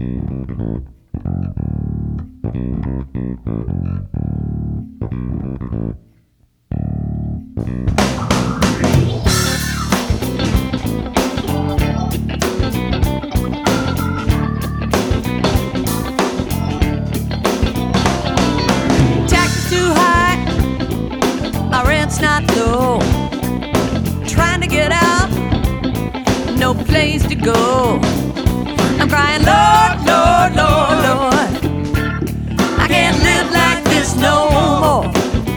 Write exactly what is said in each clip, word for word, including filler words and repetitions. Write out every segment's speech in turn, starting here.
Taxes too high, my rent's not low. Trying to get out, no place to go. I'm crying, Lord, Lord, Lord, Lord, I can't live like this no more.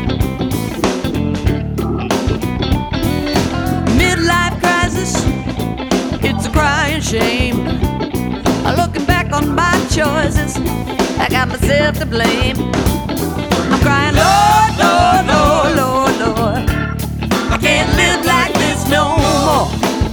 Midlife crisis, it's a crying shame. Looking back on my choices, I got myself to blame. I'm crying, Lord, Lord, Lord, Lord, Lord, I can't live like this no more.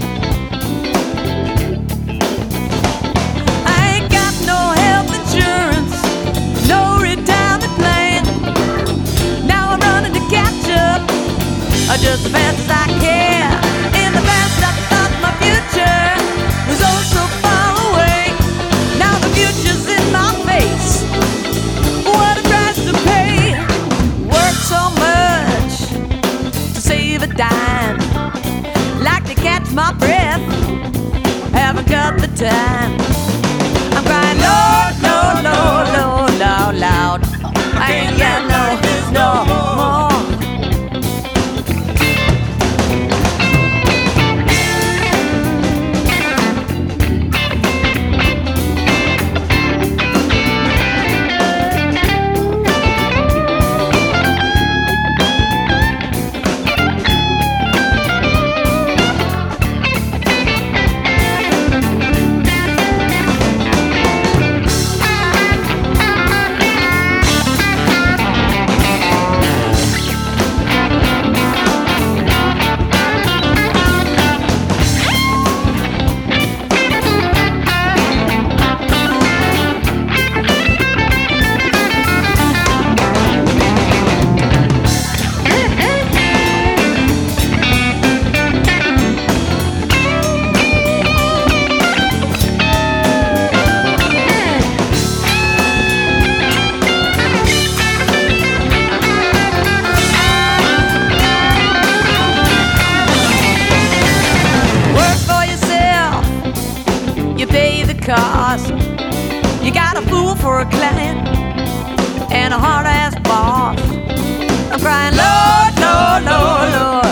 I ain't got no health insurance, no retirement plan. Now I'm running to catch up, uh, just as fast as I can. In the past I thought my future was oh so far away. Now the future's in my face. What a price to pay. Work so much to save a dime. Like to catch my breath, haven't got the time. I'm crying, Lord, Lord, Lord, Lord, loud, loud, I ain't got no, no more. Cost. You got a fool for a client and a hard-ass boss. I'm crying, Lord, Lord, Lord, Lord,